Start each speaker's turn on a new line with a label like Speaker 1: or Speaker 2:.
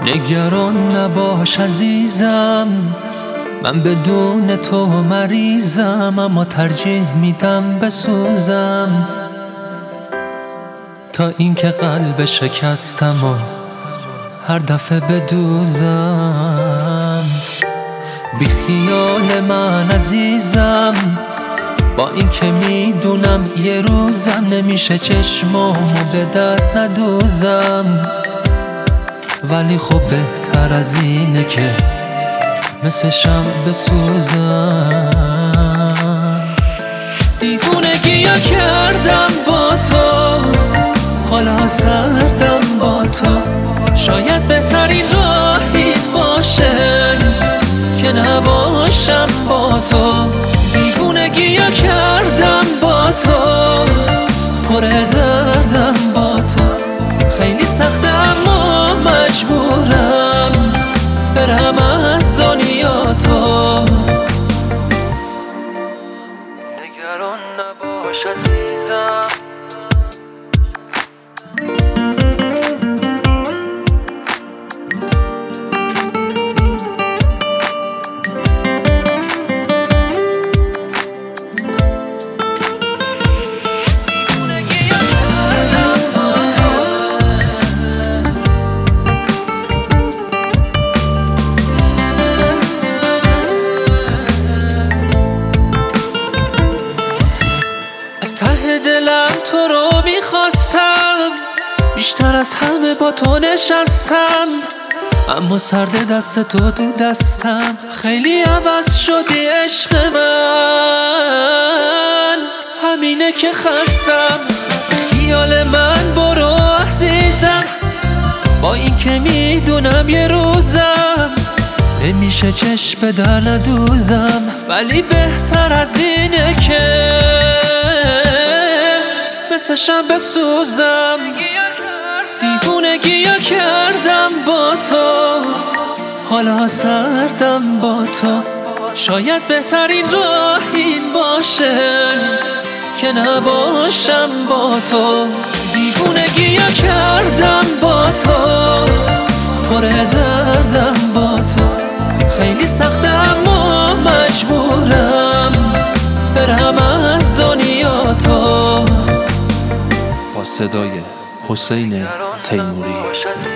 Speaker 1: نگران نباش عزیزم، من بدون تو مریضم، اما ترجیح میدم بسوزم تا اینکه قلب شکستم و هر دفعه بدوزم. بی خیال من عزیزم، با اینکه میدونم یه روزم نمیشه چشمامو به در ندوزم، ولی خب بهتر از اینه که مثل شمع بسوزم. دیوونگی‌ها کردم با تو، حالا سردم با تو، شاید بهترین راه این باشه که نباشم با تو. دیوونگی‌ها کردم با تو، پر دردم با تو، خیلی سخته اما مجبورم برم از دنیا تو. نگران نباش عزیزم، ته دلم تو رو میخواستم، بیشتر از همه با تو نشستم، اما سرد دست تو تو دستم، خیلی عوض شدی عشق من، همینه که خستم. خیال من برو عزیزم، با این که میدونم یه روزم نمیشه چشم در ندوزم، ولی بهتر از اینه که مثل شمع بسوزم. دیوونگی‌ها کردم با تو، حالا سردم با تو، شاید بهترین راه این باشه که نباشم با تو. دیوونگی‌ها کردم با تو، پر دردم با تو، خیلی سخته اما مجبورم برم از دنیا تو. با صدای حسین تیموری.